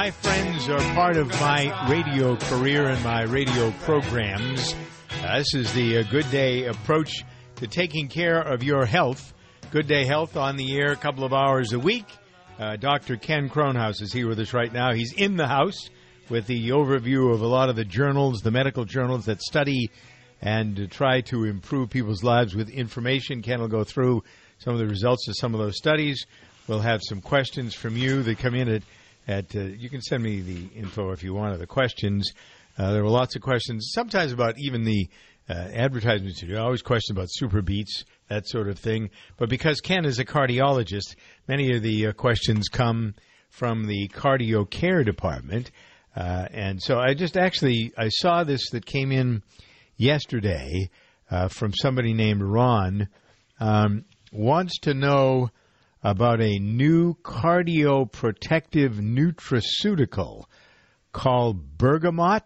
My friends are part of my radio career and my radio programs. This is the Good Day approach to taking care of your health. Good Day Health on the air a couple of hours a week. Dr. Ken Kronhaus is here with us right now. He's in the house with the overview of a lot of the journals, the medical journals that study and try to improve people's lives with information. Ken will go through some of the results of some of those studies. We'll have some questions from you that come in at you can send me the info if you want of the questions. There were lots of questions, sometimes about even the advertisements. You always question about super beats, that sort of thing. But because Ken is a cardiologist, many of the questions come from the cardio care department. And so I saw this that came in yesterday from somebody named Ron. Wants to know about a new cardioprotective nutraceutical called Bergamot,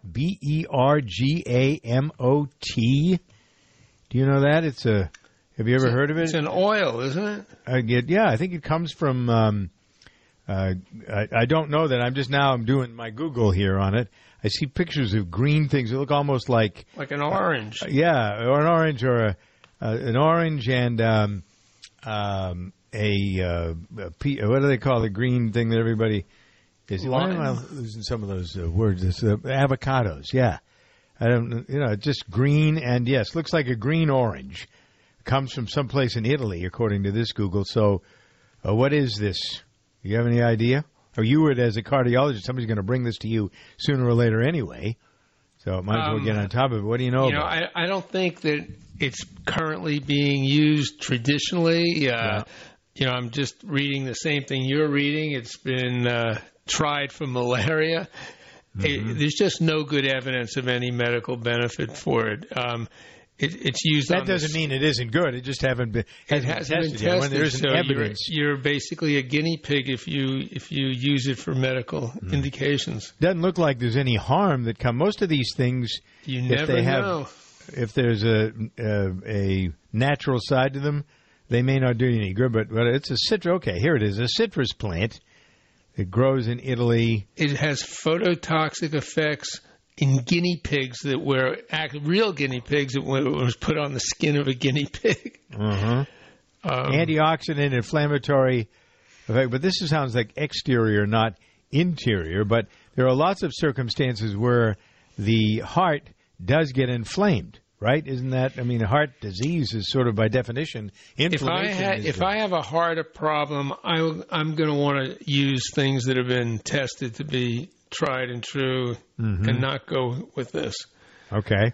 Bergamot. Do you know that? Have you ever heard of it? It's an oil, isn't it? Yeah, I think it comes from, I don't know that. I'm doing my Google here on it. I see pictures of green things that look almost like an orange. Or an orange, or an orange and what do they call the green thing that everybody is? Why am I losing some of those words? It's avocados. Yeah, I don't. Just green and yes, looks like a green orange. Comes from someplace in Italy, according to this Google. So, what is this? Do you have any idea? Or you would, as a cardiologist, somebody's going to bring this to you sooner or later anyway. So, might as well get on top of it. What do you know about it? I don't think that it's currently being used traditionally. I'm just reading the same thing you're reading. It's been tried for malaria. Mm-hmm. There's just no good evidence of any medical benefit for it. It's used. That doesn't mean it isn't good. It just hasn't been tested yet. When there isn't evidence, you're basically a guinea pig if you use it for medical indications. Doesn't look like there's any harm that come. Most of these things, you never know. If there's a natural side to them, they may not do you any good. But it's a citrus. Okay, here it is, a citrus plant. It grows in Italy. It has phototoxic effects in guinea pigs that were real guinea pigs that was put on the skin of a guinea pig. Antioxidant, inflammatory effect. But this sounds like exterior, not interior. But there are lots of circumstances where the heart does get inflamed, right? Isn't that, heart disease is sort of by definition inflammation. If I have a heart problem, I'm going to want to use things that have been tested to be tried and true, and not go with this. Okay.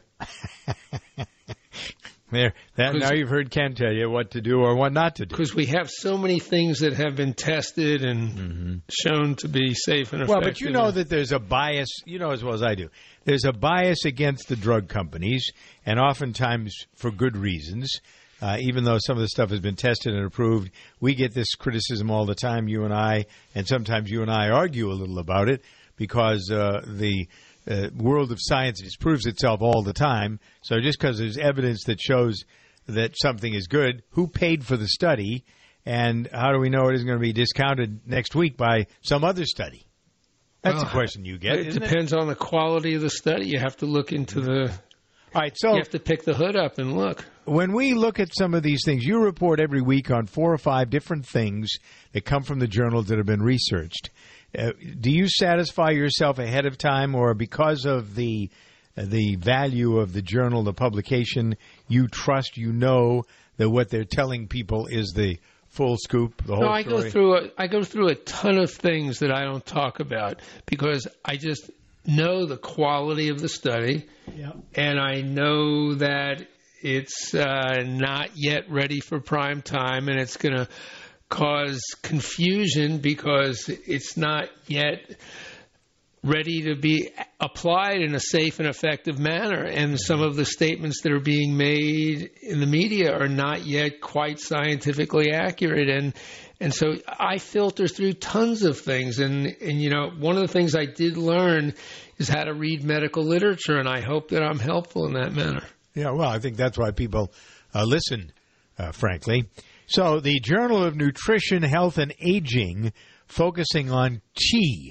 Now you've heard Ken tell you what to do or what not to do. Because we have so many things that have been tested and shown to be safe and effective. Well, but you know that there's a bias, as well as I do. There's a bias against the drug companies, and oftentimes for good reasons. Even though some of the stuff has been tested and approved, we get this criticism all the time, you and I, and sometimes you and I argue a little about it, because the world of science disproves itself all the time. So just because there's evidence that shows that something is good, who paid for the study, and how do we know it isn't going to be discounted next week by some other study? That's the question you get. It depends on the quality of the study. You have to look into the... All right, so you have to pick the hood up and look. When we look at some of these things, you report every week on 4 or 5 different things that come from the journals that have been researched. Do you satisfy yourself ahead of time, or because of the value of the journal, the publication, you trust, that what they're telling people is the full scoop, the whole story? I go through a ton of things that I don't talk about because I just know the quality of the study, and I know that it's not yet ready for prime time, and it's going to cause confusion because it's not yet ready to be applied in a safe and effective manner. And some of the statements that are being made in the media are not yet quite scientifically accurate. And so I filter through tons of things. And one of the things I did learn is how to read medical literature, and I hope that I'm helpful in that manner. Yeah, well, I think that's why people listen, frankly. So the Journal of Nutrition, Health, and Aging, focusing on tea,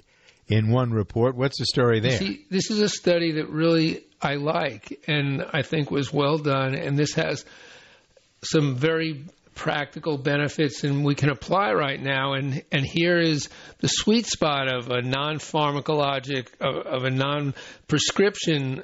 in one report. What's the story there? See, this is a study that really I like and I think was well done, and this has some very practical benefits and we can apply right now. And here is the sweet spot of a non-pharmacologic, of a non-prescription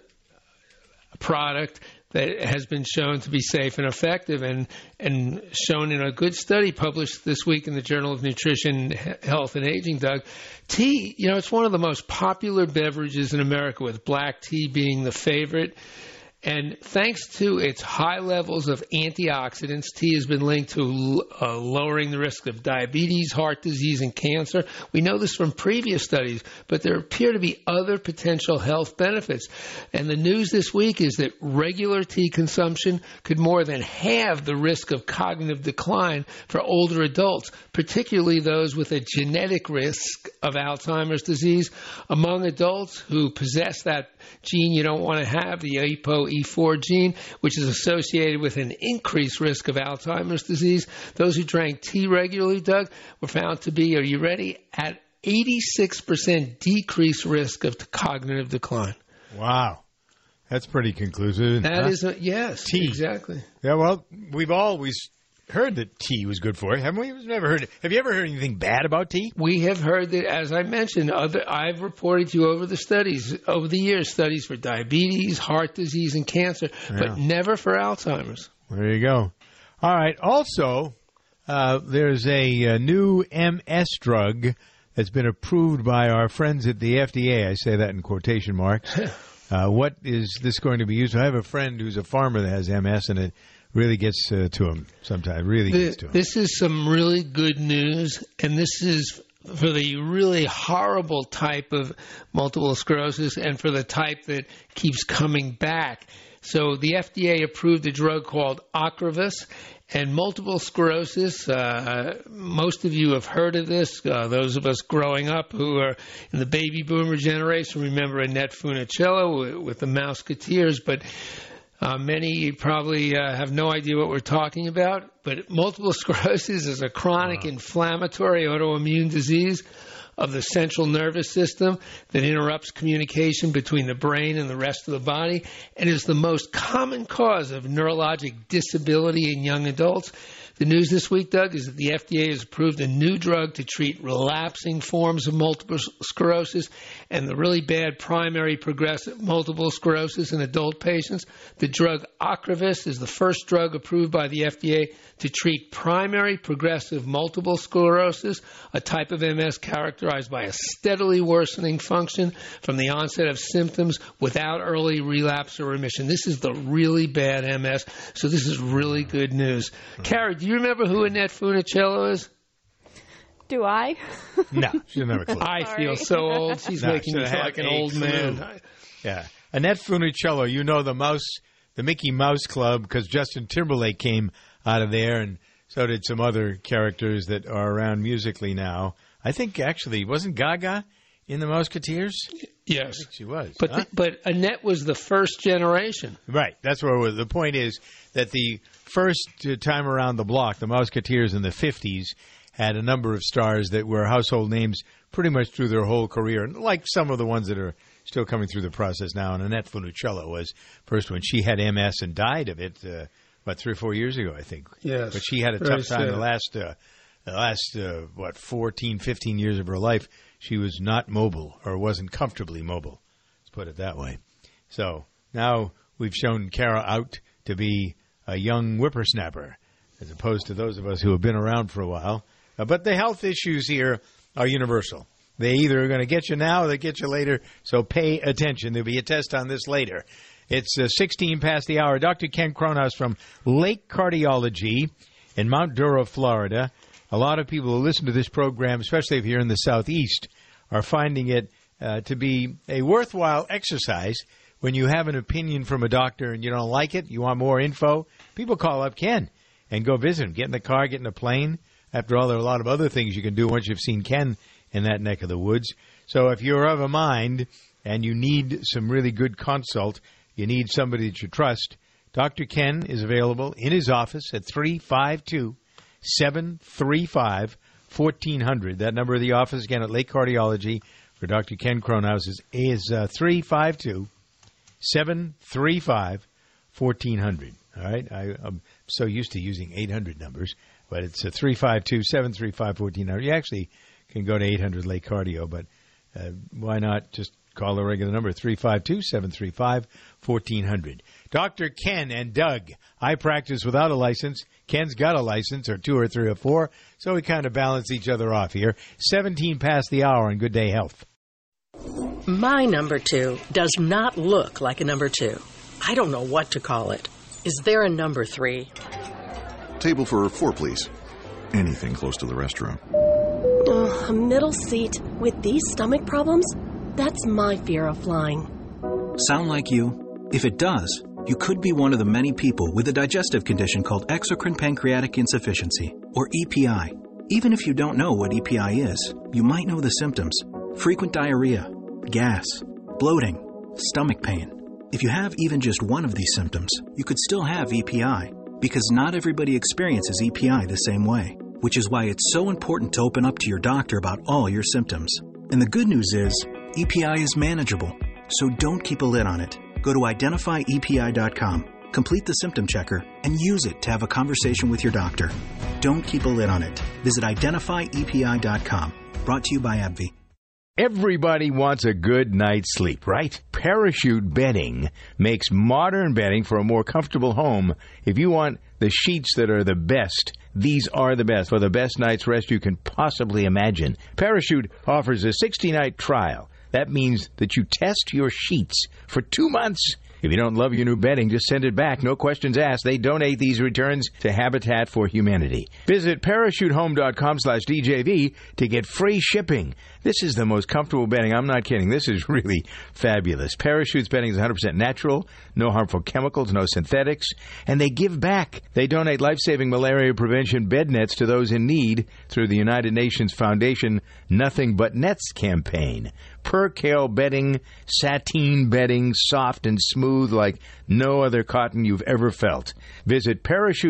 product that has been shown to be safe and effective and shown in a good study published this week in the Journal of Nutrition, Health, and Aging, Doug. Tea, it's one of the most popular beverages in America, with black tea being the favorite. And thanks to its high levels of antioxidants, tea has been linked to lowering the risk of diabetes, heart disease, and cancer. We know this from previous studies, but there appear to be other potential health benefits. And the news this week is that regular tea consumption could more than halve the risk of cognitive decline for older adults, particularly those with a genetic risk of Alzheimer's disease. Among adults who possess that gene you don't want to have, the ApoE4 gene, which is associated with an increased risk of Alzheimer's disease. Those who drank tea regularly, Doug, were found to be, are you ready, at 86% decreased risk of cognitive decline. Wow. That's pretty conclusive. That is, yes, tea. Exactly. Yeah, well, we've always heard that tea was good for you, haven't we? We've never heard it. Have you ever heard anything bad about tea? We have heard that, as I mentioned, I've reported to you over the years, studies for diabetes, heart disease, and cancer, but never for Alzheimer's. There you go. All right. Also, there's a new MS drug that's been approved by our friends at the FDA. I say that in quotation marks. What is this going to be used for? I have a friend who's a farmer that has MS, and it really gets to him sometimes. Gets to him. This is some really good news, and this is for the really horrible type of multiple sclerosis and for the type that keeps coming back. So the FDA approved a drug called Ocrevus, and multiple sclerosis, most of you have heard of this. Those of us growing up who are in the baby boomer generation remember Annette Funicello with the Mouseketeers, but many probably have no idea what we're talking about, but multiple sclerosis is a chronic inflammatory autoimmune disease of the central nervous system that interrupts communication between the brain and the rest of the body and is the most common cause of neurologic disability in young adults. The news this week, Doug, is that the FDA has approved a new drug to treat relapsing forms of multiple sclerosis and the really bad primary progressive multiple sclerosis in adult patients. The drug Ocrevus is the first drug approved by the FDA to treat primary progressive multiple sclerosis, a type of MS characterized by a steadily worsening function from the onset of symptoms without early relapse or remission. This is the really bad MS, so this is really good news. Carrie, do you remember who Annette Funicello is? Do I? No, she doesn't have a clue. I feel so old. She's making me feel like an old man. Yeah. Annette Funicello, you know the Mickey Mouse Club, because Justin Timberlake came out of there, and so did some other characters that are around musically now. I think, actually, wasn't Gaga in the Mouseketeers? Yes. I think she was. But Annette was the first generation. Right. That's where the point is that the first time around the block, the Mouseketeers in the 50s, had a number of stars that were household names pretty much through their whole career, like some of the ones that are still coming through the process now. And Annette Funicello was first one. She had MS and died of it, 3 or 4 years ago, I think. Yes. But she had a tough time the last 14, 15 years of her life. She was not mobile, or wasn't comfortably mobile. Let's put it that way. So now we've shown Kara out to be a young whippersnapper, as opposed to those of us who have been around for a while. But the health issues here are universal. They either are going to get you now or they get you later, so pay attention. There'll be a test on this later. It's 16 past the hour. Dr. Ken Cronhaus from Lake Cardiology in Mount Dora, Florida. A lot of people who listen to this program, especially if you're in the Southeast, are finding it to be a worthwhile exercise. When you have an opinion from a doctor and you don't like it, you want more info, people call up Ken and go visit him. Get in the car, get in a plane. After all, there are a lot of other things you can do once you've seen Ken in that neck of the woods. So if you're of a mind and you need some really good consult, you need somebody that you trust, Dr. Ken is available in his office at 352-735-1400. That number of the office, again, at Lake Cardiology, for Dr. Ken Kronhaus is 352-735-1400. All right? I'm so used to using 800 numbers, but it's 352-735-1400. You actually can go to 800 Lake Cardio, but why not just call the regular number, 352-735-1400. Dr. Ken and Doug. I practice without a license. Ken's got a license, or 2 or 3 or 4, so we kind of balance each other off here. 17 past the hour on Good Day Health. My number 2 does not look like a number 2. I don't know what to call it. Is there a number 3? Table for 4, please. Anything close to the restroom. A middle seat with these stomach problems? That's my fear of flying. Sound like you? If it does, you could be one of the many people with a digestive condition called exocrine pancreatic insufficiency, or EPI. Even if you don't know what EPI is, you might know the symptoms: frequent diarrhea, gas, bloating, stomach pain. If you have even just one of these symptoms, you could still have EPI, because not everybody experiences EPI the same way, which is why it's so important to open up to your doctor about all your symptoms. And the good news is, EPI is manageable, so don't keep a lid on it. Go to identifyepi.com, complete the symptom checker, and use it to have a conversation with your doctor. Don't keep a lid on it. Visit identifyepi.com. Brought to you by AbbVie. Everybody wants a good night's sleep, right? Parachute Bedding makes modern bedding for a more comfortable home. If you want the sheets that are the best, these are the best for the best night's rest you can possibly imagine. Parachute offers a 60-night trial. That means that you test your sheets for 2 months. If you don't love your new bedding, just send it back. No questions asked. They donate these returns to Habitat for Humanity. Visit parachutehome.com/DJV to get free shipping. This is the most comfortable bedding. I'm not kidding. This is really fabulous. Parachute's bedding is 100% natural, no harmful chemicals, no synthetics, and they give back. They donate life-saving malaria prevention bed nets to those in need through the United Nations Foundation Nothing But Nets campaign. Percale bedding, sateen bedding, soft and smooth like no other cotton you've ever felt. Visit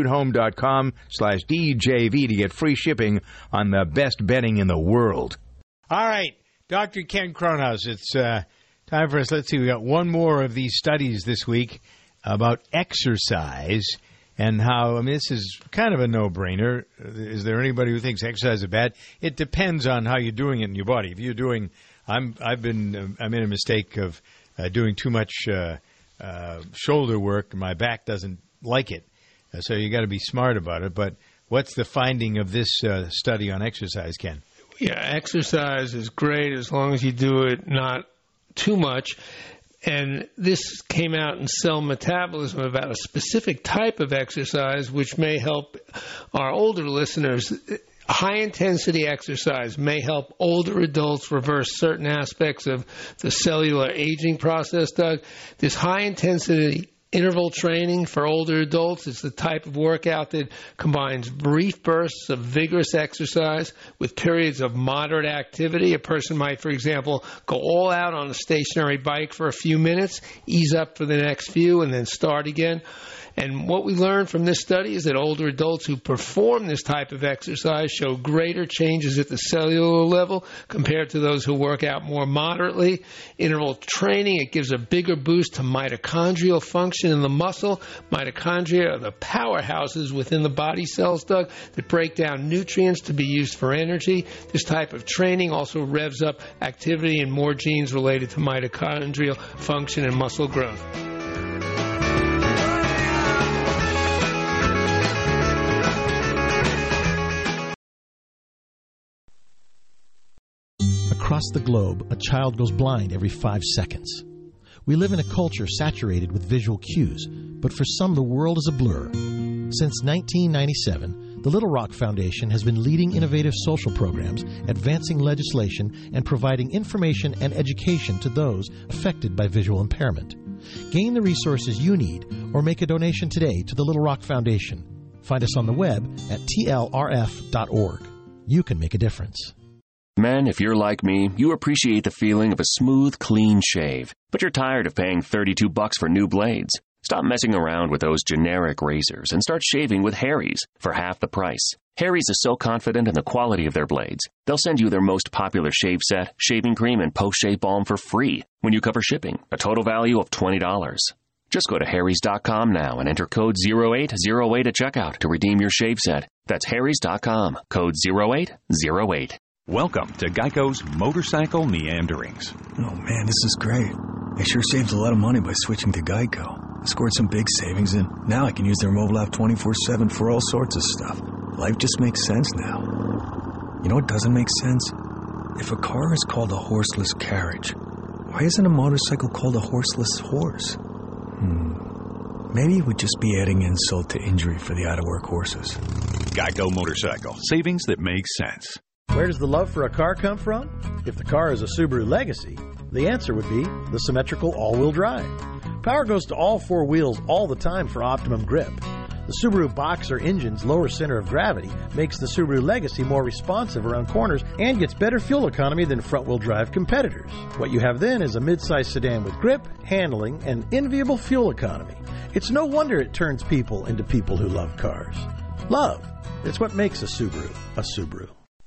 parachutehome.com/DJV to get free shipping on the best bedding in the world. All right, Dr. Ken Kronhaus, it's time for us. Let's see, we got one more of these studies this week about exercise and how, I mean, this is kind of a no-brainer. Is there anybody who thinks exercise is bad? It depends on how you're doing it in your body. If you're doing, I made a mistake of doing too much shoulder work. My back doesn't like it, so you got to be smart about it. But what's the finding of this study on exercise, Ken? Yeah, exercise is great as long as you do it not too much. And this came out in Cell Metabolism about a specific type of exercise which may help our older listeners. High-intensity exercise may help older adults reverse certain aspects of the cellular aging process, Doug. This high-intensity interval training for older adults is the type of workout that combines brief bursts of vigorous exercise with periods of moderate activity. A person might, for example, go all out on a stationary bike for a few minutes, ease up for the next few, and then start again. And what we learned from this study is that older adults who perform this type of exercise show greater changes at the cellular level compared to those who work out more moderately. Interval training, it gives a bigger boost to mitochondrial function in the muscle. Mitochondria are the powerhouses within the body cells, Doug, that break down nutrients to be used for energy. This type of training also revs up activity in more genes related to mitochondrial function and muscle growth. Across the globe, a child goes blind every 5 seconds. We live in a culture saturated with visual cues, but for some the world is a blur. Since 1997, the Little Rock Foundation has been leading innovative social programs, advancing legislation, and providing information and education to those affected by visual impairment. Gain the resources you need or make a donation today to the Little Rock Foundation. Find us on the web at tlrf.org. You can make a difference. Men, if you're like me, you appreciate the feeling of a smooth, clean shave, but you're tired of paying $32 for new blades. Stop messing around with those generic razors and start shaving with Harry's for half the price. Harry's is so confident in the quality of their blades, they'll send you their most popular shave set, shaving cream, and post-shave balm for free when you cover shipping, a total value of $20. Just go to harrys.com now and enter code 0808 at checkout to redeem your shave set. That's harrys.com, code 0808. Welcome to Geico's Motorcycle Meanderings. Oh man, this is great. I sure saved a lot of money by switching to Geico. I scored some big savings, and now I can use their mobile app 24/7 for all sorts of stuff. Life just makes sense now. You know what doesn't make sense? If a car is called a horseless carriage, why isn't a motorcycle called a horseless horse? Maybe it would just be adding insult to injury for the out-of-work horses. Geico Motorcycle. Savings that make sense. Where does the love for a car come from? If the car is a Subaru Legacy, the answer would be the symmetrical all-wheel drive. Power goes to all four wheels all the time for optimum grip. The Subaru Boxer engine's lower center of gravity makes the Subaru Legacy more responsive around corners and gets better fuel economy than front-wheel drive competitors. What you have then is a mid-size sedan with grip, handling, and enviable fuel economy. It's no wonder it turns people into people who love cars. Love. It's what makes a Subaru a Subaru.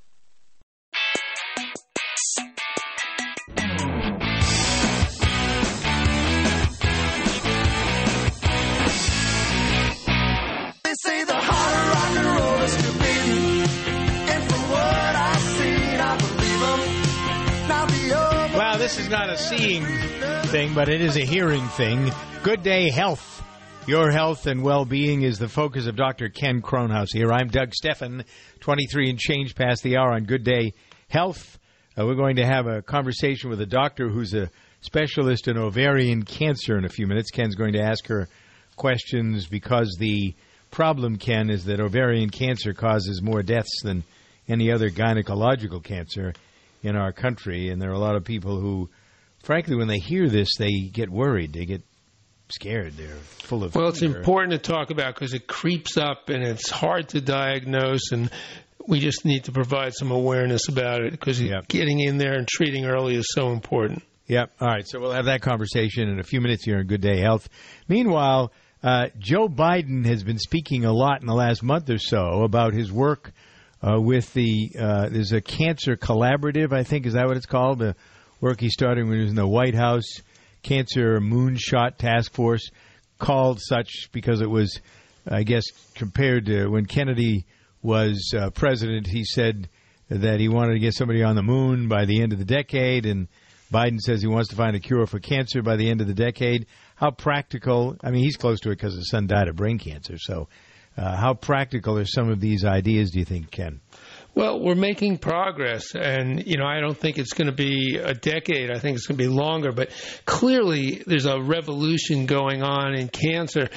Well, this is not a seeing thing, but it is a hearing thing. Good Day Health. Your health and well-being is the focus of Dr. Ken Kronhaus here. I'm Doug Steffen, 23 and change past the hour on Good Day Health. We're going to have a conversation with a doctor who's a specialist in ovarian cancer in a few minutes. Ken's going to ask her questions because the problem, Ken, is that ovarian cancer causes more deaths than any other gynecological cancer in our country, and there are a lot of people who, frankly, when they hear this, they get worried. They get scared. They're full of Well, it's fear. important to talk about because it creeps up and it's hard to diagnose, and we just need to provide some awareness about it because getting in there and treating early is so important. Yep. All right, so we'll have that conversation in a few minutes here on Good Day Health. Meanwhile, Joe Biden has been speaking a lot in the last month or so about his work with there's a cancer collaborative, I think, is that what it's called? The work he started when he was in the White House, Cancer Moonshot Task Force, called such because it was, I guess, compared to when Kennedy was president, he said that he wanted to get somebody on the moon by the end of the decade, and Biden says he wants to find a cure for cancer by the end of the decade. How practical, I mean, he's close to it because his son died of brain cancer, so how practical are some of these ideas, do you think, Ken? Well, we're making progress, and, I don't think it's going to be a decade. I think it's going to be longer, but clearly there's a revolution going on in cancer,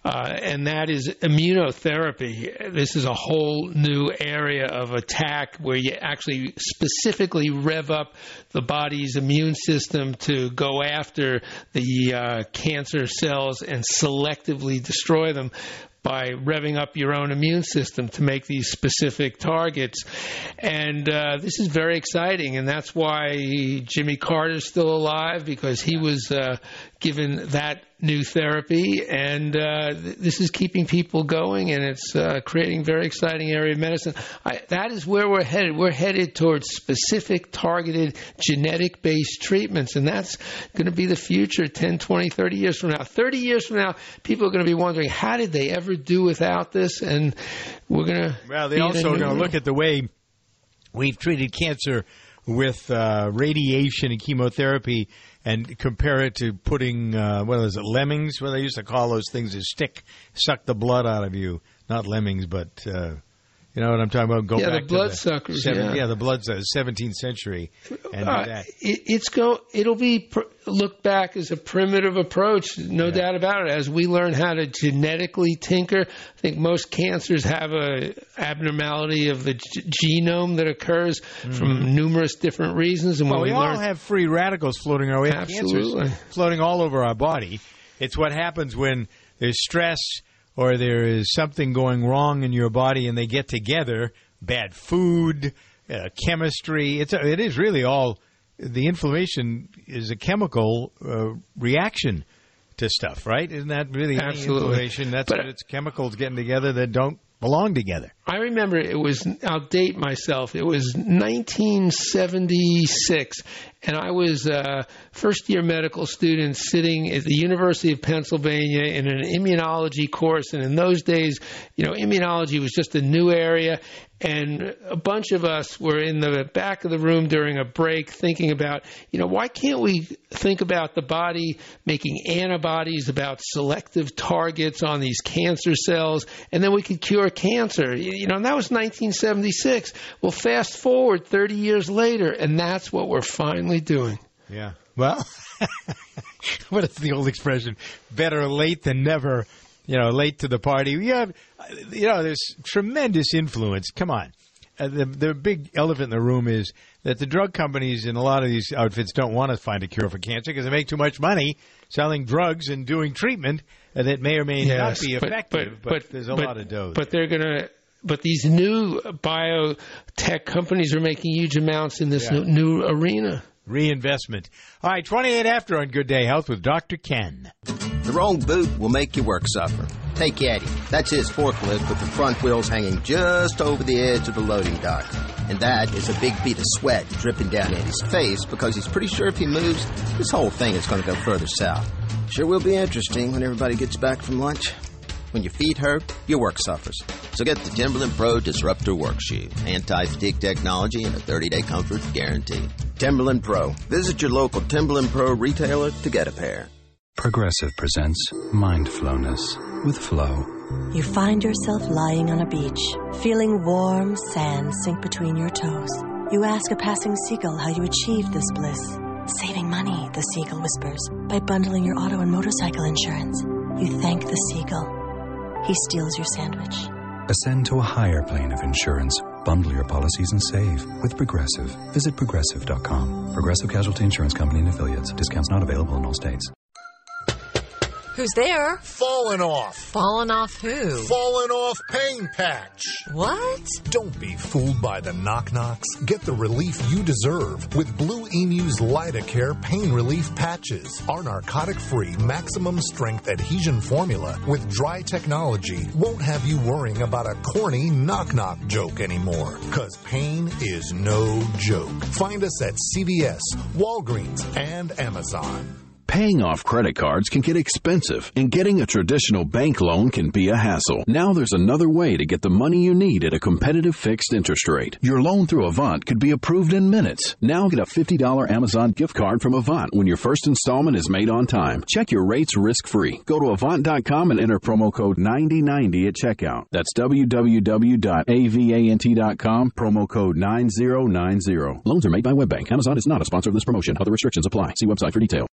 and that is immunotherapy. This is a whole new area of attack where you actually specifically rev up the body's immune system to go after the cancer cells and selectively destroy them by revving up your own immune system to make these specific targets. And this is very exciting, and that's why Jimmy Carter's still alive, because he was given that new therapy, and this is keeping people going, and it's creating a very exciting area of medicine. That is where we're headed. We're headed towards specific, targeted, genetic-based treatments, and that's going to be the future 10, 20, 30 years from now. 30 years from now, people are going to be wondering, how did they ever do without this? And we're going to... Well, they also are going to look at the way we've treated cancer with radiation and chemotherapy and compare it to putting, lemmings? Well, they used to call those things that suck the blood out of you. Not lemmings, but you know what I'm talking about? Go back the bloodsuckers. The bloodsuckers, 17th century. And that. It'll be looked back as a primitive approach, no doubt about it. As we learn how to genetically tinker, I think most cancers have a abnormality of the genome that occurs from numerous different reasons. And we all have free radicals floating our way. Absolutely. Cancers floating all over our body. It's what happens when there's stress or there is something going wrong in your body and they get together, bad food, chemistry. It is really all... The inflammation is a chemical reaction to stuff, right? Isn't that really Absolutely. Inflammation? That's what it's chemicals getting together that don't belong together. I remember I'll date myself, it was 1976, and I was a first-year medical student sitting at the University of Pennsylvania in an immunology course, and in those days, immunology was just a new area, and a bunch of us were in the back of the room during a break thinking about, why can't we think about the body making antibodies about selective targets on these cancer cells, and then we could cure cancer. And that was 1976. Well, fast forward 30 years later, and that's what we're finally doing. Yeah. Well, what is the old expression? Better late than never. Late to the party. We have, there's tremendous influence. Come on. The big elephant in the room is that the drug companies in a lot of these outfits don't want to find a cure for cancer because they make too much money selling drugs and doing treatment that may or may not be effective, but there's a lot of dough. But these new biotech companies are making huge amounts in this new arena. Reinvestment. All right, 28 after on Good Day Health with Dr. Ken. The wrong boot will make your work suffer. Take Eddie. That's his forklift with the front wheels hanging just over the edge of the loading dock. And that is a big bead of sweat dripping down Eddie's face because he's pretty sure if he moves, this whole thing is going to go further south. Sure will be interesting when everybody gets back from lunch. When your feet hurt, your work suffers. So get the Timberland Pro Disruptor Work Shoe. Anti-fatigue technology and a 30-day comfort guarantee. Timberland Pro. Visit your local Timberland Pro retailer to get a pair. Progressive presents Mindfulness with Flo. You find yourself lying on a beach, feeling warm sand sink between your toes. You ask a passing seagull how you achieved this bliss. Saving money, the seagull whispers, by bundling your auto and motorcycle insurance. You thank the seagull. He steals your sandwich. Ascend to a higher plane of insurance. Bundle your policies and save with Progressive. Visit Progressive.com. Progressive Casualty Insurance Company and Affiliates. Discounts not available in all states. Who's there? Falling off. Falling off who? Falling off pain patch. What? Don't be fooled by the knock-knocks. Get the relief you deserve with Blue Emu's Lidocare pain relief patches. Our narcotic-free, maximum-strength adhesion formula with dry technology won't have you worrying about a corny knock-knock joke anymore. Because pain is no joke. Find us at CVS, Walgreens, and Amazon. Paying off credit cards can get expensive, and getting a traditional bank loan can be a hassle. Now there's another way to get the money you need at a competitive fixed interest rate. Your loan through Avant could be approved in minutes. Now get a $50 Amazon gift card from Avant when your first installment is made on time. Check your rates risk-free. Go to Avant.com and enter promo code 9090 at checkout. That's www.avant.com, promo code 9090. Loans are made by WebBank. Amazon is not a sponsor of this promotion. Other restrictions apply. See website for details.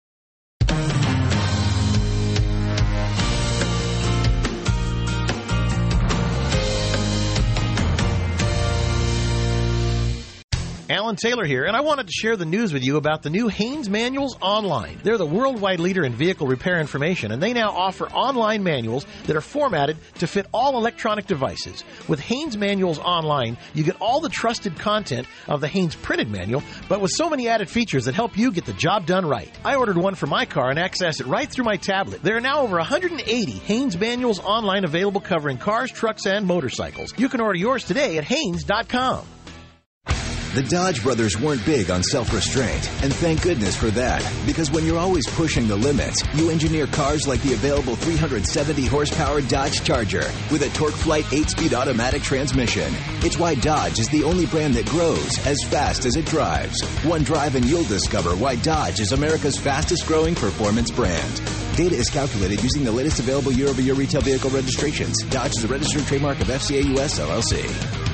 Alan Taylor here, and I wanted to share the news with you about the new Haynes Manuals Online. They're the worldwide leader in vehicle repair information, and they now offer online manuals that are formatted to fit all electronic devices. With Haynes Manuals Online, you get all the trusted content of the Haynes printed manual, but with so many added features that help you get the job done right. I ordered one for my car and access it right through my tablet. There are now over 180 Haynes Manuals Online available covering cars, trucks, and motorcycles. You can order yours today at Haynes.com. The Dodge brothers weren't big on self-restraint, and thank goodness for that, because when you're always pushing the limits, you engineer cars like the available 370-horsepower Dodge Charger with a TorqueFlite 8-speed automatic transmission. It's why Dodge is the only brand that grows as fast as it drives. One drive and you'll discover why Dodge is America's fastest-growing performance brand. Data is calculated using the latest available year-over-year retail vehicle registrations. Dodge is a registered trademark of FCA US LLC.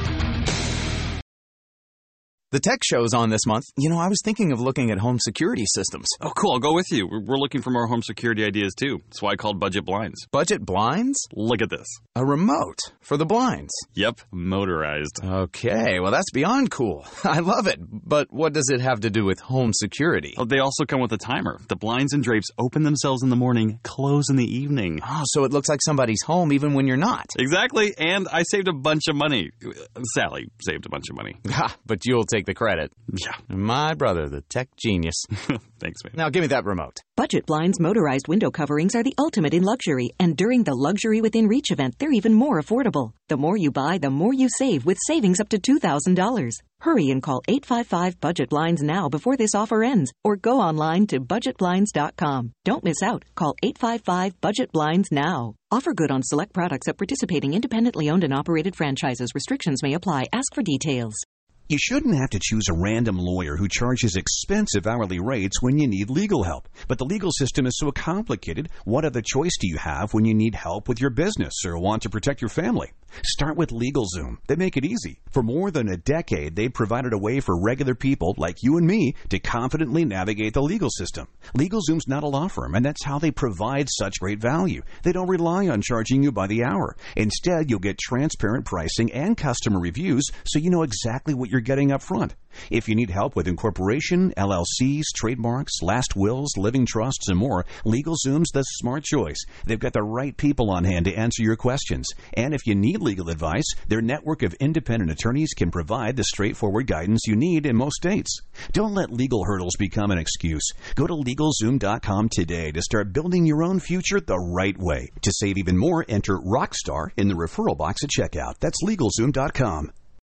The tech show's on this month. You know, I was thinking of looking at home security systems. Oh, cool. I'll go with you. We're looking for more home security ideas, too. That's why I called Budget Blinds. Budget Blinds? Look at this. A remote for the blinds. Yep, motorized. Okay, well, that's beyond cool. I love it. But what does it have to do with home security? Oh, they also come with a timer. The blinds and drapes open themselves in the morning, close in the evening. Oh, so it looks like somebody's home even when you're not. Exactly, and I saved a bunch of money. Sally saved a bunch of money. Ha, but you'll take take the credit. Yeah. My brother, the tech genius. Thanks, man. Now give me that remote. Budget Blinds motorized window coverings are the ultimate in luxury, and during the Luxury Within Reach event, they're even more affordable. The more you buy, the more you save, with savings up to $2,000. Hurry and call 855-BUDGET-BLINDS now before this offer ends, or go online to budgetblinds.com. Don't miss out. Call 855-BUDGET-BLINDS now. Offer good on select products at participating independently owned and operated franchises. Restrictions may apply. Ask for details. You shouldn't have to choose a random lawyer who charges expensive hourly rates when you need legal help. But the legal system is so complicated, what other choice do you have when you need help with your business or want to protect your family? Start with LegalZoom. They make it easy. For more than a decade, they've provided a way for regular people like you and me to confidently navigate the legal system. LegalZoom's not a law firm, and that's how they provide such great value. They don't rely on charging you by the hour. Instead, you'll get transparent pricing and customer reviews so you know exactly what you're getting up front. If you need help with incorporation, LLCs, trademarks, last wills, living trusts, and more, LegalZoom's the smart choice. They've got the right people on hand to answer your questions. And if you need legal advice, their network of independent attorneys can provide the straightforward guidance you need in most states. Don't let legal hurdles become an excuse. Go to LegalZoom.com today to start building your own future the right way. To save even more, enter ROCKSTAR in the referral box at checkout. That's LegalZoom.com.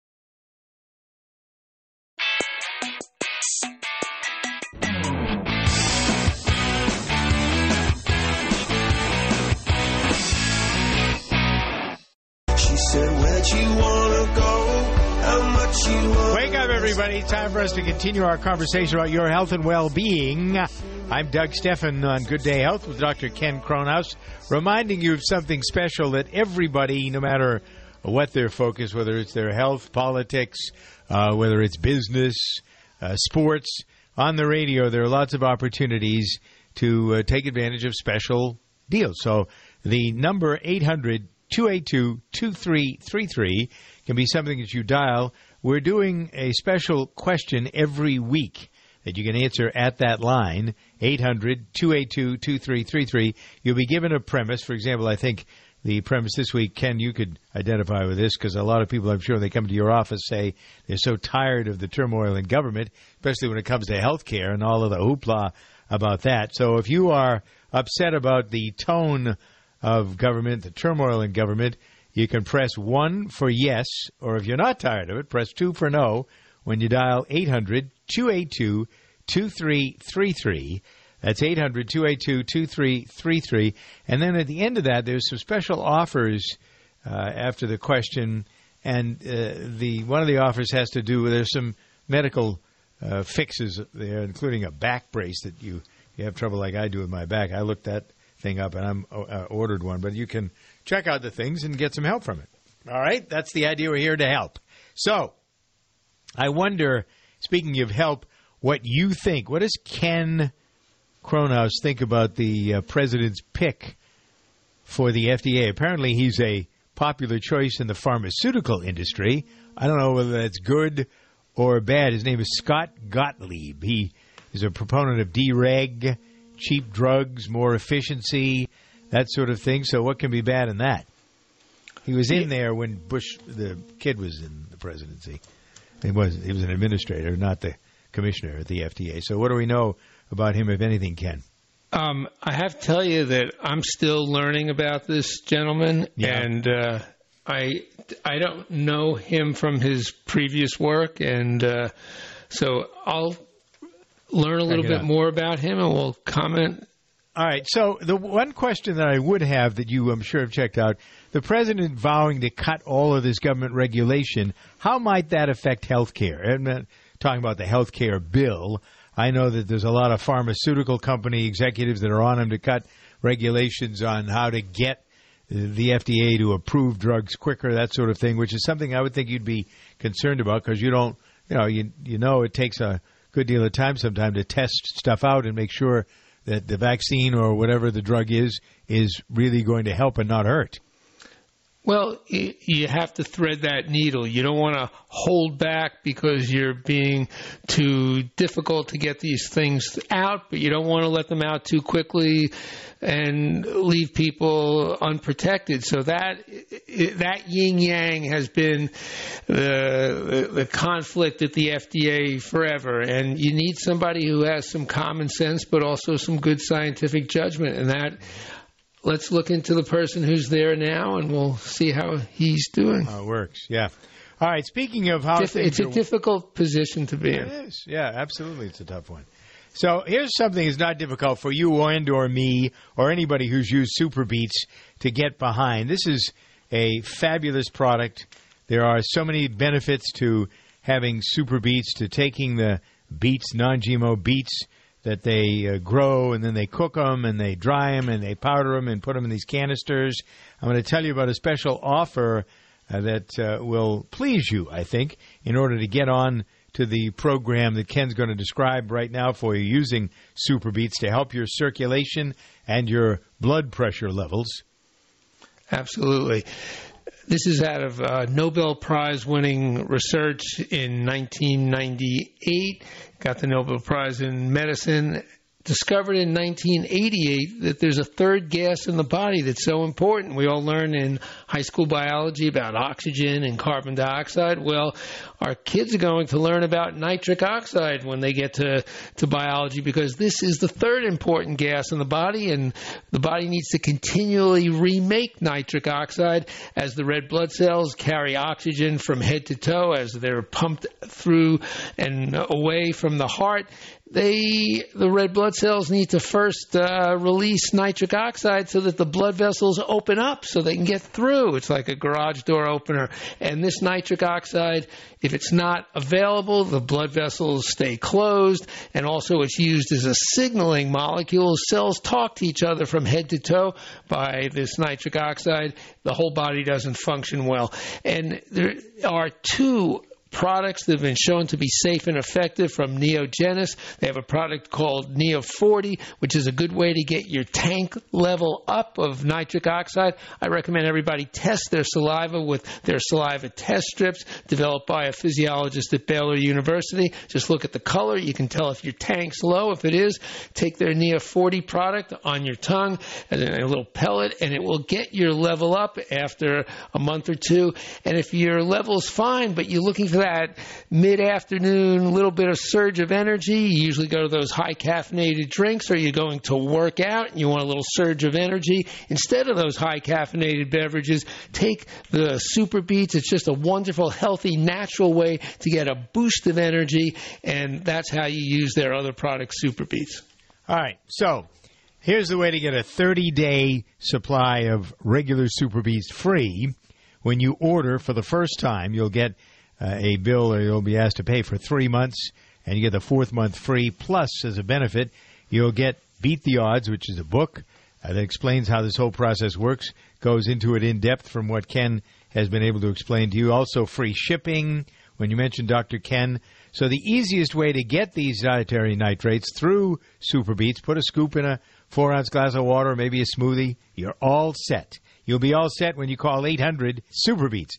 Wake up, everybody. Time for us to continue our conversation about your health and well-being. I'm Doug Steffen on Good Day Health with Dr. Ken Kronhaus, reminding you of something special that everybody, no matter what their focus, whether it's their health, politics, whether it's business, sports, on the radio, there are lots of opportunities to take advantage of special deals. So the number 800-282-2333 can be something that you dial. We're doing a special question every week that you can answer at that line, 800-282-2333. You'll be given a premise. For example, I think the premise this week, Ken, you could identify with this, because a lot of people, I'm sure, when they come to your office, say they're so tired of the turmoil in government, especially when it comes to health care and all of the hoopla about that. So if you are upset about the tone of government, the turmoil in government, you can press 1 for yes, or if you're not tired of it, press 2 for no when you dial 800-282-2333. That's 800-282-2333. And then at the end of that, there's some special offers after the question, and one of the offers has to do with, there's some medical fixes there, including a back brace that you have trouble like I do with my back. I looked that thing up, and I'm ordered one, but you can check out the things and get some help from it. All right? That's the idea. We're here to help. So I wonder, speaking of help, what you think. What does Ken Kronhaus think about the president's pick for the FDA? Apparently he's a popular choice in the pharmaceutical industry. I don't know whether that's good or bad. His name is Scott Gottlieb. He is a proponent of dereg, cheap drugs, more efficiency, that sort of thing. So what can be bad in that? He was in there when Bush, the kid, was in the presidency. He was an administrator, not the commissioner at the FDA. So what do we know about him, if anything, Ken? I have to tell you that I'm still learning about this gentleman, and I don't know him from his previous work, and so I'll learn a little bit more about him, and we'll comment. All right. So the one question that I would have that you, I'm sure, have checked out, the president vowing to cut all of this government regulation, how might that affect health care? I'm not talking about the health care bill. I know that there's a lot of pharmaceutical company executives that are on him to cut regulations on how to get the FDA to approve drugs quicker, that sort of thing, which is something I would think you'd be concerned about, because you don't, you know it takes a good deal of time sometimes to test stuff out and make sure that the vaccine or whatever the drug is really going to help and not hurt. Well, you have to thread that needle. You don't want to hold back because you're being too difficult to get these things out, but you don't want to let them out too quickly and leave people unprotected. So that yin-yang has been the conflict at the FDA forever. And you need somebody who has some common sense but also some good scientific judgment. And that, let's look into the person who's there now, and we'll see how he's doing. How it works, yeah. All right, speaking of how it's a difficult position to be in. It is, yeah, absolutely. It's a tough one. So here's something that's not difficult for you or me or anybody who's used Super Beets to get behind. This is a fabulous product. There are so many benefits to having Super Beets, to taking the beets, non-GMO beets, that they grow, and then they cook them, and they dry them, and they powder them, and put them in these canisters. I'm going to tell you about a special offer that will please you, I think, in order to get on to the program that Ken's going to describe right now for you using Super Beets to help your circulation and your blood pressure levels. Absolutely. This is out of Nobel Prize-winning research in 1998. Got the Nobel Prize in Medicine. Discovered in 1988 that there's a third gas in the body that's so important. We all learn in high school biology about oxygen and carbon dioxide. Well, our kids are going to learn about nitric oxide when they get to biology, because this is the third important gas in the body, and the body needs to continually remake nitric oxide as the red blood cells carry oxygen from head to toe as they're pumped through and away from the heart. The red blood cells need to first release nitric oxide so that the blood vessels open up so they can get through. It's like a garage door opener. And this nitric oxide, if it's not available, the blood vessels stay closed. And also it's used as a signaling molecule. Cells talk to each other from head to toe by this nitric oxide. The whole body doesn't function well. And there are two products that have been shown to be safe and effective from Neogenis. They have a product called Neo 40, which is a good way to get your tank level up of nitric oxide. I recommend everybody test their saliva with their saliva test strips developed by a physiologist at Baylor University. Just look at the color. You can tell if your tank's low. If it is, take their Neo 40 product on your tongue and a little pellet, and it will get your level up after a month or two. And if your level's fine, but you're looking for that mid-afternoon little bit of surge of energy, you usually go to those high caffeinated drinks, or you're going to work out and you want a little surge of energy. Instead of those high caffeinated beverages, take the Super Beets. It's just a wonderful, healthy, natural way to get a boost of energy, and that's how you use their other product, Super Beets. All right, so here's the way to get a 30-day supply of regular Super Beets free. When you order for the first time, you'll get a bill, or you'll be asked to pay for 3 months, and you get the fourth month free. Plus, as a benefit, you'll get Beat the Odds, which is a book that explains how this whole process works, goes into it in depth from what Ken has been able to explain to you. Also, free shipping when you mention Dr. Ken. So the easiest way to get these dietary nitrates through Super Beets, put a scoop in a 4-ounce glass of water, or maybe a smoothie. You're all set. You'll be all set when you call 800 Super Beets,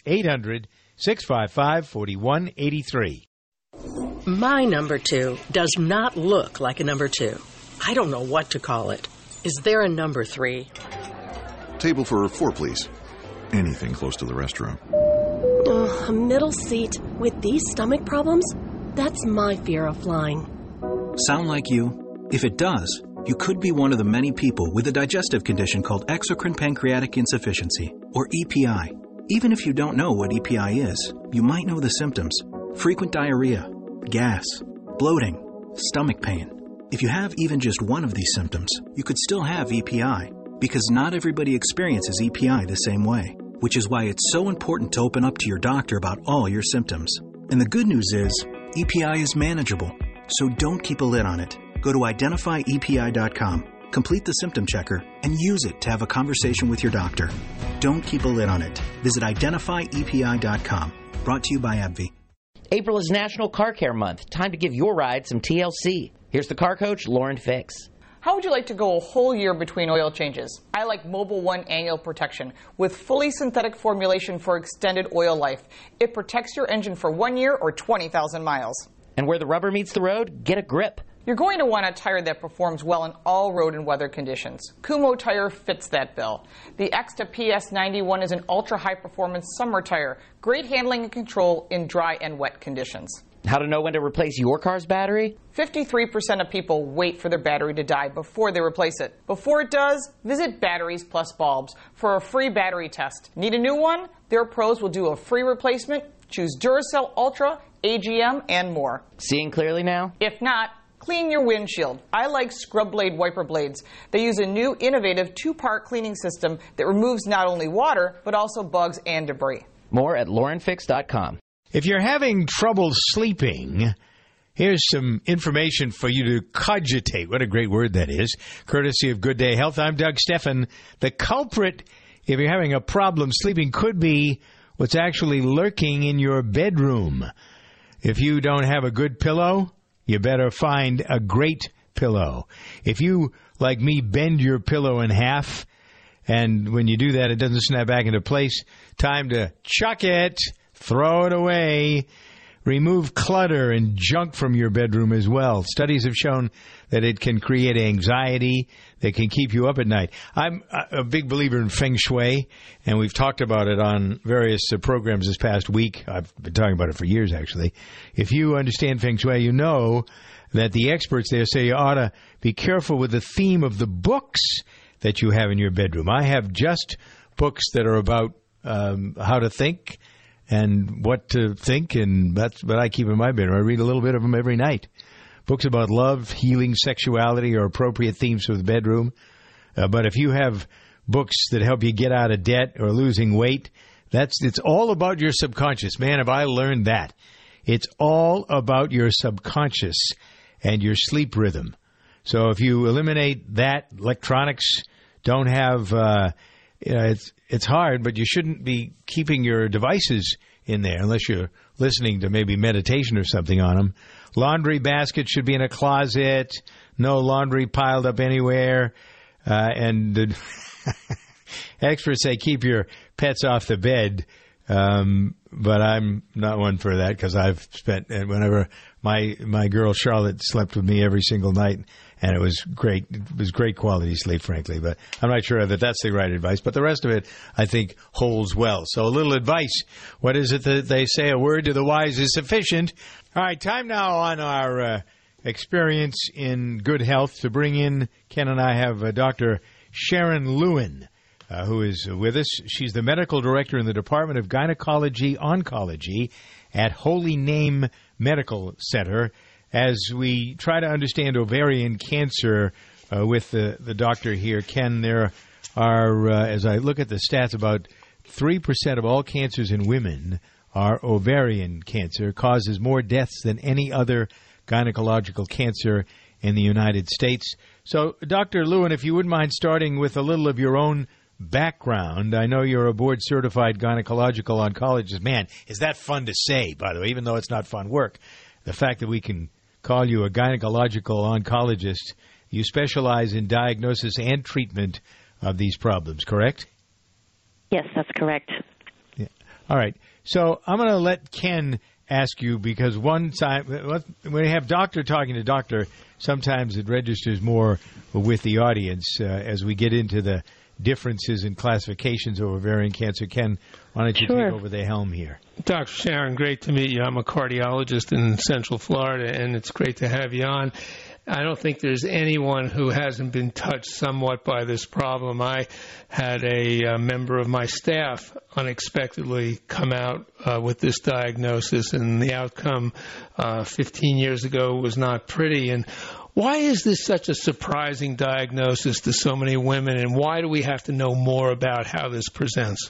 800-655-4183. My number 2 does not look like a number 2. I don't know what to call it. Is there a number 3? Table for 4, please. Anything close to the restroom. A middle seat with these stomach problems? That's my fear of flying. Sound like you? If it does, you could be one of the many people with a digestive condition called exocrine pancreatic insufficiency, or EPI. Even if you don't know what EPI is, you might know the symptoms: frequent diarrhea, gas, bloating, stomach pain. If you have even just one of these symptoms, you could still have EPI, because not everybody experiences EPI the same way, which is why it's so important to open up to your doctor about all your symptoms. And the good news is, EPI is manageable, so don't keep a lid on it. Go to identifyepi.com, complete the symptom checker, and use it to have a conversation with your doctor. Don't keep a lid on it. Visit identifyepi.com. Brought to you by AbbVie. April is National Car Care Month. Time to give your ride some TLC. Here's the car coach, Lauren Fix. How would you like to go a whole year between oil changes? I like Mobil 1 Annual Protection with fully synthetic formulation for extended oil life. It protects your engine for 1 year or 20,000 miles. And where the rubber meets the road, get a grip. You're going to want a tire that performs well in all road and weather conditions. Kumho tire fits that bill. The Exta PS91 is an ultra-high-performance summer tire. Great handling and control in dry and wet conditions. How to know when to replace your car's battery? 53% of people wait for their battery to die before they replace it. Before it does, visit Batteries Plus Bulbs for a free battery test. Need a new one? Their pros will do a free replacement. Choose Duracell Ultra, AGM, and more. Seeing clearly now? If not, clean your windshield. I like Scrub Blade wiper blades. They use a new innovative 2-part cleaning system that removes not only water, but also bugs and debris. More at laurenfix.com. If you're having trouble sleeping, here's some information for you to cogitate. What a great word that is. Courtesy of Good Day Health. I'm Doug Steffen. The culprit, if you're having a problem sleeping, could be what's actually lurking in your bedroom. If you don't have a good pillow, you better find a great pillow. If you, like me, bend your pillow in half, and when you do that, it doesn't snap back into place, time to chuck it, throw it away. Remove clutter and junk from your bedroom as well. Studies have shown that it can create anxiety that can keep you up at night. I'm a big believer in Feng Shui, and we've talked about it on various programs this past week. I've been talking about it for years, actually. If you understand Feng Shui, you know that the experts there say you ought to be careful with the theme of the books that you have in your bedroom. I have just books that are about how to think and what to think, and that's what I keep in my bedroom. I read a little bit of them every night. Books about love, healing, sexuality are appropriate themes for the bedroom. But if you have books that help you get out of debt or losing weight, it's all about your subconscious. Man, have I learned that. It's all about your subconscious and your sleep rhythm. So if you eliminate that, electronics don't have... it's hard, but you shouldn't be keeping your devices in there unless you're listening to maybe meditation or something on them. Laundry basket should be in a closet. No laundry piled up anywhere. And the experts say keep your pets off the bed. But I'm not one for that because I've spent, whenever my girl Charlotte slept with me every single night, and it was great. It was great quality sleep, frankly. But I'm not sure that that's the right advice. But the rest of it, I think, holds well. So a little advice. What is it that they say? A word to the wise is sufficient. All right, time now on our experience in good health to bring in, Ken and I have Dr. Sharon Lewin, who is with us. She's the medical director in the Department of Gynecology Oncology at Holy Name Medical Center. As we try to understand ovarian cancer with the doctor here, Ken, there are, as I look at the stats, about 3% of all cancers in women are ovarian cancer. Causes more deaths than any other gynecological cancer in the United States. So, Dr. Lewin, if you wouldn't mind starting with a little of your own background. I know you're a board-certified gynecological oncologist. Man, is that fun to say, by the way, even though it's not fun work. The fact that we can call you a gynecological oncologist, you specialize in diagnosis and treatment of these problems, correct? Yes, that's correct. Yeah. All right. So I'm going to let Ken ask you, because one time when we have doctor talking to doctor, sometimes it registers more with the audience as we get into the differences in classifications of ovarian cancer. Ken, why don't you take over the helm here? Dr. Sharon, great to meet you. I'm a cardiologist in Central Florida, and it's great to have you on. I don't think there's anyone who hasn't been touched somewhat by this problem. I had a member of my staff unexpectedly come out with this diagnosis, and the outcome 15 years ago was not pretty. And why is this such a surprising diagnosis to so many women, and why do we have to know more about how this presents?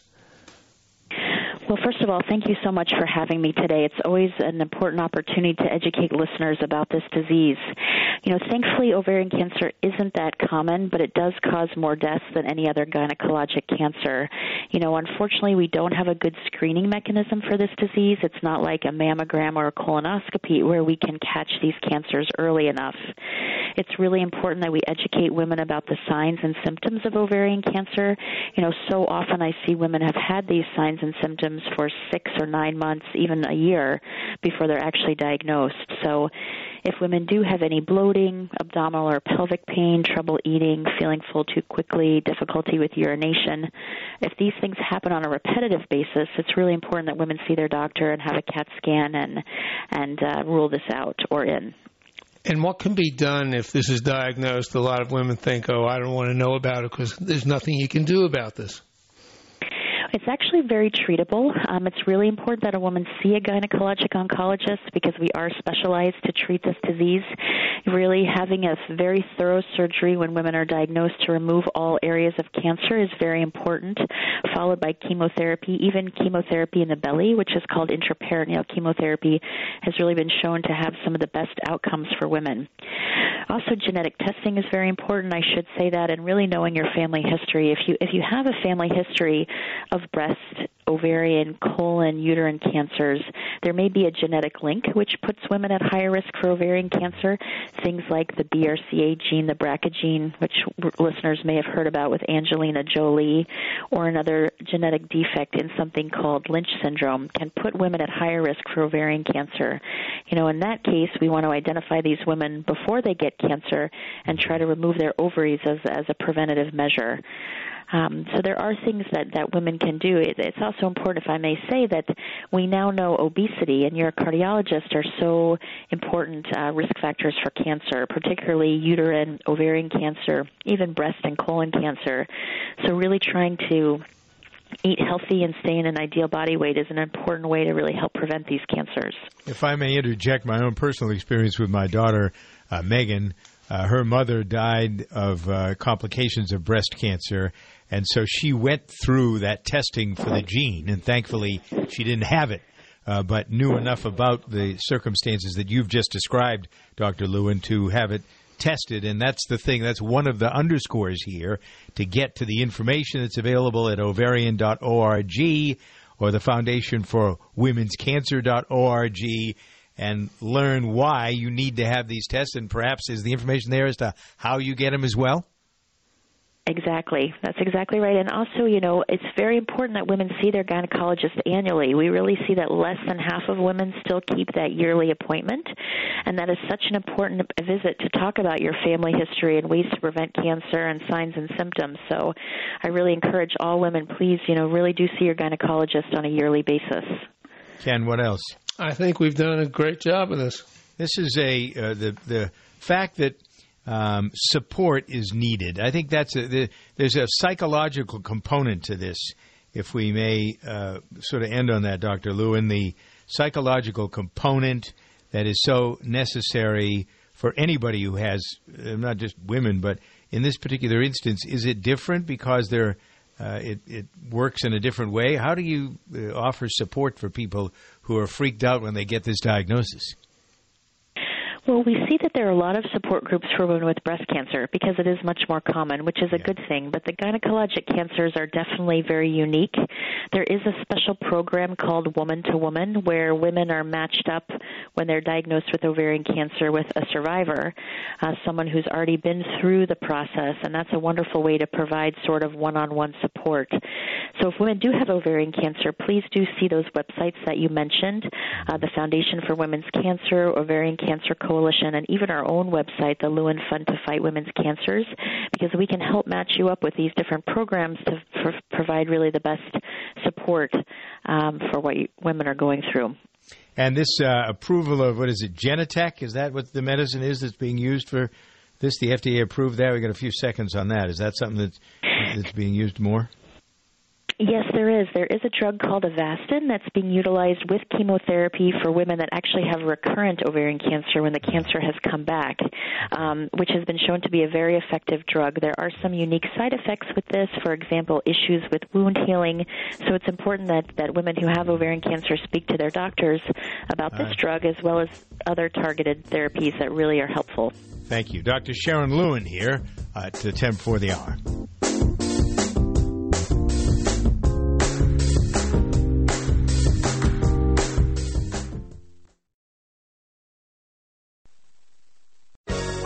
Well, first of all, thank you so much for having me today. It's always an important opportunity to educate listeners about this disease. You know, thankfully, ovarian cancer isn't that common, but it does cause more deaths than any other gynecologic cancer. You know, unfortunately, we don't have a good screening mechanism for this disease. It's not like a mammogram or a colonoscopy where we can catch these cancers early enough. It's really important that we educate women about the signs and symptoms of ovarian cancer. So often I see women have had these signs and symptoms for 6 or 9 months, even a year, before they're actually diagnosed. So if women do have any bloating, abdominal or pelvic pain, trouble eating, feeling full too quickly, difficulty with urination, if these things happen on a repetitive basis, it's really important that women see their doctor and have a CAT scan and rule this out or in. And what can be done if this is diagnosed? A lot of women think, I don't want to know about it because there's nothing you can do about this. It's actually very treatable. It's really important that a woman see a gynecologic oncologist because we are specialized to treat this disease. Really having a very thorough surgery when women are diagnosed to remove all areas of cancer is very important, followed by chemotherapy. Even chemotherapy in the belly, which is called intraperitoneal chemotherapy, has really been shown to have some of the best outcomes for women. Also, genetic testing is very important. I should say that, and really knowing your family history. If you have a family history of breast, ovarian, colon, uterine cancers, there may be a genetic link which puts women at higher risk for ovarian cancer. Things like the BRCA gene, the BRCA gene, which listeners may have heard about with Angelina Jolie, or another genetic defect in something called Lynch syndrome can put women at higher risk for ovarian cancer. In that case, we want to identify these women before they get cancer and try to remove their ovaries as a preventative measure. So there are things that women can do. It's also important, if I may say, that we now know obesity and your cardiologist are so important risk factors for cancer, particularly uterine, ovarian cancer, even breast and colon cancer. So really trying to eat healthy and stay in an ideal body weight is an important way to really help prevent these cancers. If I may interject my own personal experience with my daughter, Megan, her mother died of complications of breast cancer, and so she went through that testing for the gene, and thankfully she didn't have it, but knew enough about the circumstances that you've just described, Dr. Lewin, to have it tested. And that's the thing, that's one of the underscores here, to get to the information that's available at ovarian.org or the Foundation for Women's Cancer.org, and learn why you need to have these tests, and perhaps is the information there as to how you get them as well? Exactly. That's exactly right. And also, it's very important that women see their gynecologist annually. We really see that less than half of women still keep that yearly appointment, and that is such an important visit to talk about your family history and ways to prevent cancer and signs and symptoms. So I really encourage all women, please, really do see your gynecologist on a yearly basis. Ken, what else? I think we've done a great job of this. This is the fact that support is needed. I think there's a psychological component to this, if we may sort of end on that, Dr. Lewin, the psychological component that is so necessary for anybody who has, not just women, but in this particular instance, is it different because it works in a different way? How do you offer support for people who are freaked out when they get this diagnosis? Well, we see that there are a lot of support groups for women with breast cancer because it is much more common, which is a good thing. But the gynecologic cancers are definitely very unique. There is a special program called Woman to Woman where women are matched up when they're diagnosed with ovarian cancer with a survivor, someone who's already been through the process, and that's a wonderful way to provide sort of one-on-one support. So if women do have ovarian cancer, please do see those websites that you mentioned, the Foundation for Women's Cancer, Ovarian Cancer Coalition, and even our own website, the Lewin Fund to Fight Women's Cancers, because we can help match you up with these different programs to provide really the best support for what women are going through. And this approval of, what is it, Genentech, is that what the medicine is that's being used for this? The FDA approved that? We got a few seconds on that. Is that something that's being used more? Yes, there is. There is a drug called Avastin that's being utilized with chemotherapy for women that actually have recurrent ovarian cancer when the cancer has come back, which has been shown to be a very effective drug. There are some unique side effects with this, for example, issues with wound healing. So it's important that women who have ovarian cancer speak to their doctors about this drug as well as other targeted therapies that really are helpful. Thank you. Dr. Sharon Lewin here at 10 before the hour.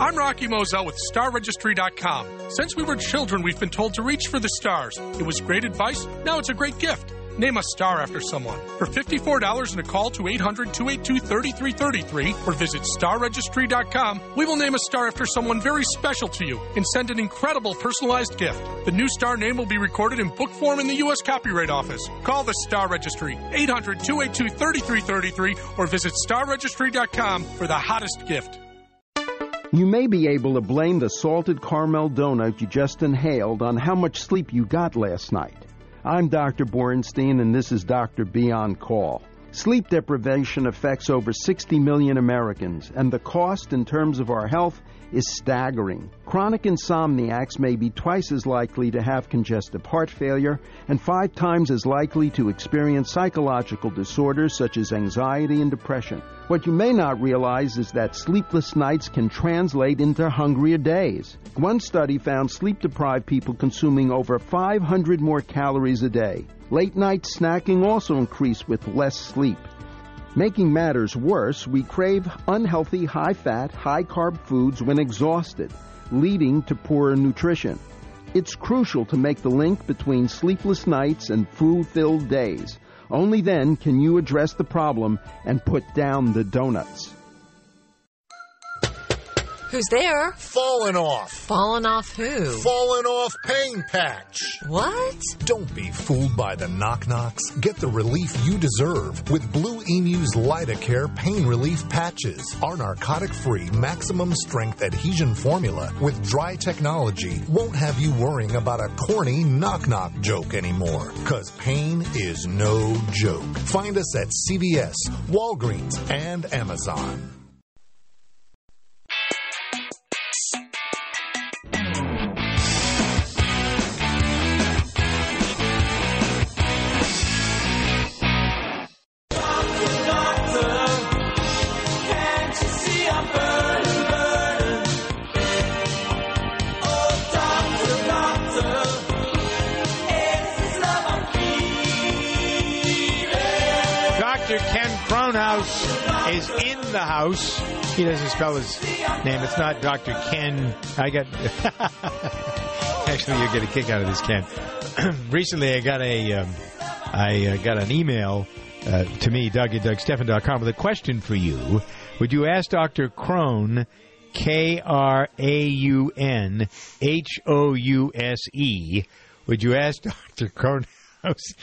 I'm Rocky Moselle with StarRegistry.com. Since we were children, we've been told to reach for the stars. It was great advice. Now it's a great gift. Name a star after someone. For $54 and a call to 800-282-3333 or visit StarRegistry.com, we will name a star after someone very special to you and send an incredible personalized gift. The new star name will be recorded in book form in the U.S. Copyright Office. Call the Star Registry, 800-282-3333 or visit StarRegistry.com for the hottest gift. You may be able to blame the salted caramel donut you just inhaled on how much sleep you got last night. I'm Dr. Borenstein, and this is Dr. B on Call. Sleep deprivation affects over 60 million Americans, and the cost in terms of our health is staggering. Chronic insomniacs may be twice as likely to have congestive heart failure and 5 times as likely to experience psychological disorders such as anxiety and depression. What you may not realize is that sleepless nights can translate into hungrier days. One study found sleep-deprived people consuming over 500 more calories a day. Late-night snacking also increased with less sleep. Making matters worse, we crave unhealthy, high-fat, high-carb foods when exhausted, leading to poorer nutrition. It's crucial to make the link between sleepless nights and food-filled days. Only then can you address the problem and put down the donuts. Who's there? Falling off. Falling off who? Falling off pain patch. What? Don't be fooled by the knock-knocks. Get the relief you deserve with Blue Emu's Lidocare pain relief patches. Our narcotic-free, maximum-strength adhesion formula with dry technology won't have you worrying about a corny knock-knock joke anymore. 'Cause pain is no joke. Find us at CVS, Walgreens, and Amazon. Is in the house. He doesn't spell his name. It's not Dr. Ken. Actually, you get a kick out of this, Ken. Recently, I got an email to me, Doug at DougStephan.com, with a question for you. Would you ask Dr. Krohn, Kraunhouse, would you ask Dr. Krohnhaus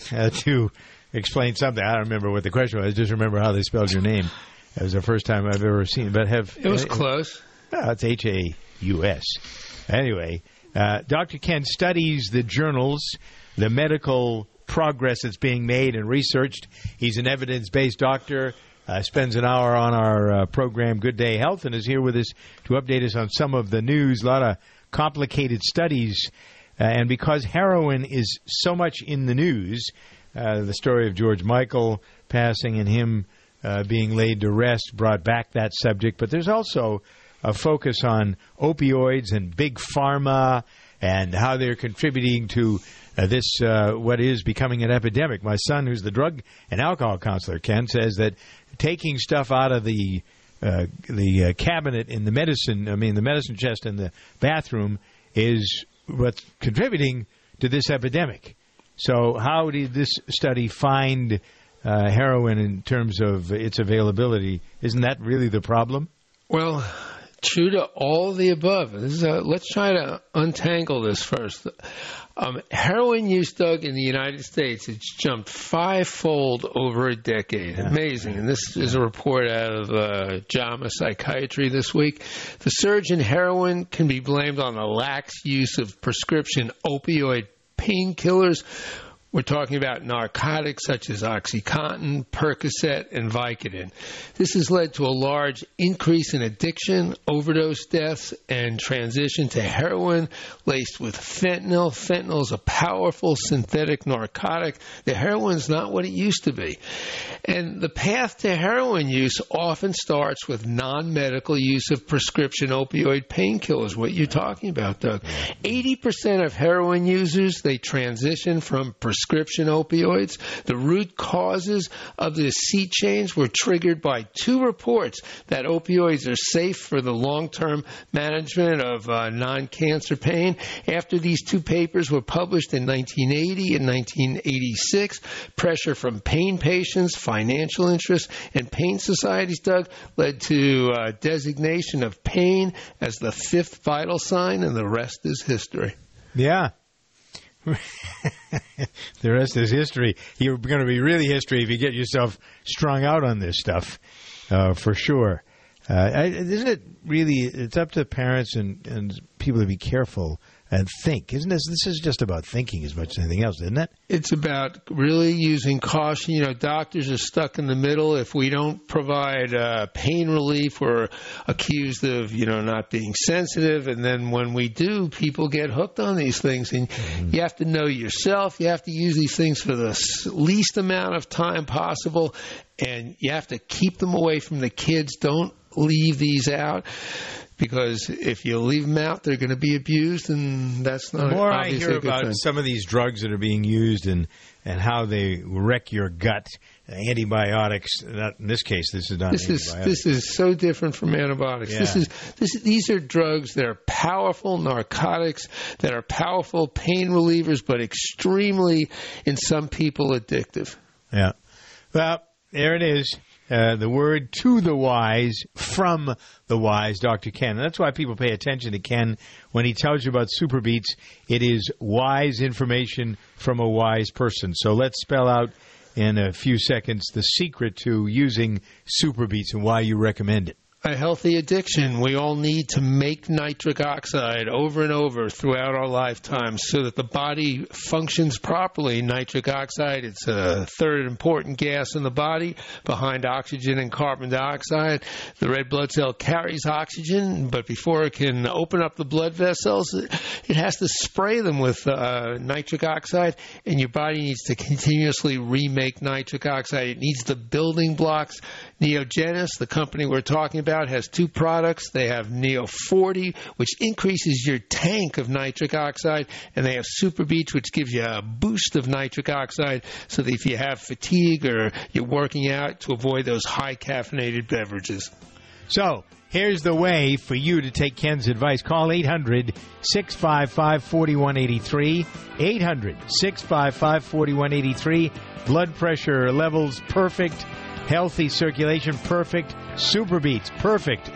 to explain something? I don't remember what the question was. I just remember how they spelled your name. It was the first time I've ever seen it. But it was close. It's Haus. Anyway, Dr. Ken studies the journals, the medical progress that's being made and researched. He's an evidence-based doctor, spends an hour on our program, Good Day Health, and is here with us to update us on some of the news, a lot of complicated studies. And because heroin is so much in the news, the story of George Michael passing and him being laid to rest brought back that subject. But there's also a focus on opioids and big pharma and how they're contributing to this, what is becoming an epidemic. My son, who's the drug and alcohol counselor, Ken, says that taking stuff out of the cabinet in the medicine chest in the bathroom is what's contributing to this epidemic. So how did this study find heroin in terms of its availability? Isn't that really the problem? Well, true to all the above. Let's try to untangle this first. Heroin use, Doug, in the United States, it's jumped 5-fold over a decade. Yeah. Amazing. And this is a report out of JAMA Psychiatry this week. The surge in heroin can be blamed on the lax use of prescription opioid painkillers. We're talking about narcotics such as OxyContin, Percocet, and Vicodin. This has led to a large increase in addiction, overdose deaths, and transition to heroin laced with fentanyl. Fentanyl is a powerful synthetic narcotic. The heroin's not what it used to be. And the path to heroin use often starts with non-medical use of prescription opioid painkillers, what you're talking about, Doug. 80% of heroin users, they transition from prescription prescription opioids. The root causes of the sea change were triggered by 2 reports that opioids are safe for the long-term management of non-cancer pain. After these 2 papers were published in 1980 and 1986, pressure from pain patients, financial interests, and pain societies, Doug, led to designation of pain as the 5th vital sign, and the rest is history. Yeah. The rest is history. You're going to be really history if you get yourself strung out on this stuff, for sure. Isn't it really, it's up to parents and people to be careful and think. Isn't this is just about thinking as much as anything else, isn't it? It's about really using caution. You know, doctors are stuck in the middle. If we don't provide pain relief, we're accused of, not being sensitive. And then when we do, people get hooked on these things. And you have to know yourself. You have to use these things for the least amount of time possible. And you have to keep them away from the kids. Don't leave these out. Because if you leave them out, they're going to be abused, and that's not. The more I hear about some of these drugs that are being used and how they wreck your gut, antibiotics. Not in this case, this is not antibiotics. This is so different from antibiotics. Yeah. These are drugs that are powerful narcotics, that are powerful pain relievers, but extremely, in some people, addictive. Yeah. Well, there it is. The word to the wise, from the wise, Dr. Ken. And that's why people pay attention to Ken when he tells you about Super Beets. It is wise information from a wise person. So let's spell out in a few seconds the secret to using Super Beets and why you recommend it. A healthy addiction. We all need to make nitric oxide over and over throughout our lifetimes so that the body functions properly. Nitric oxide, it's a 3rd important gas in the body behind oxygen and carbon dioxide. The red blood cell carries oxygen, but before it can open up the blood vessels, it has to spray them with nitric oxide, and your body needs to continuously remake nitric oxide. It needs the building blocks. Neogenis, the company we're talking about, has 2 products. They have Neo 40, which increases your tank of nitric oxide, and they have Super Beets, which gives you a boost of nitric oxide so that if you have fatigue or you're working out, to avoid those high caffeinated beverages. So here's the way for you to take Ken's advice. Call 800-655-4183. 800-655-4183. Blood pressure levels perfect. Healthy circulation, perfect. Super Beets, perfect.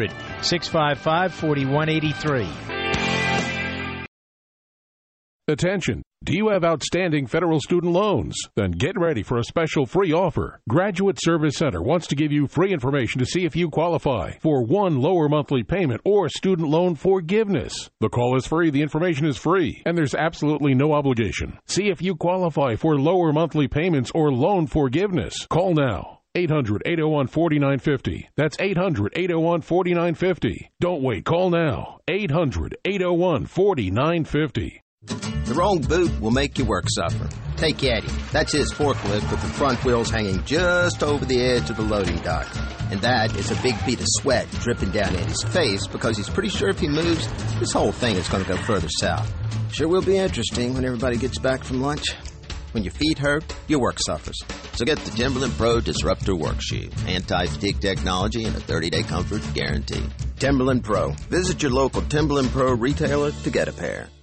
800-655-4183. Attention. Do you have outstanding federal student loans? Then get ready for a special free offer. Graduate Service Center wants to give you free information to see if you qualify for one lower monthly payment or student loan forgiveness. The call is free, the information is free, and there's absolutely no obligation. See if you qualify for lower monthly payments or loan forgiveness. Call now. 800-801-4950. That's 800-801-4950. Don't wait. Call now. 800-801-4950. The wrong boot will make your work suffer. Take Eddie. That's his forklift with the front wheels hanging just over the edge of the loading dock. And that is a big bead of sweat dripping down Eddie's face because he's pretty sure if he moves, this whole thing is going to go further south. Sure will be interesting when everybody gets back from lunch. When your feet hurt, your work suffers. So get the Timberland Pro Disruptor Work Shoe. Anti-fatigue technology and a 30-day comfort guarantee. Timberland Pro. Visit your local Timberland Pro retailer to get a pair.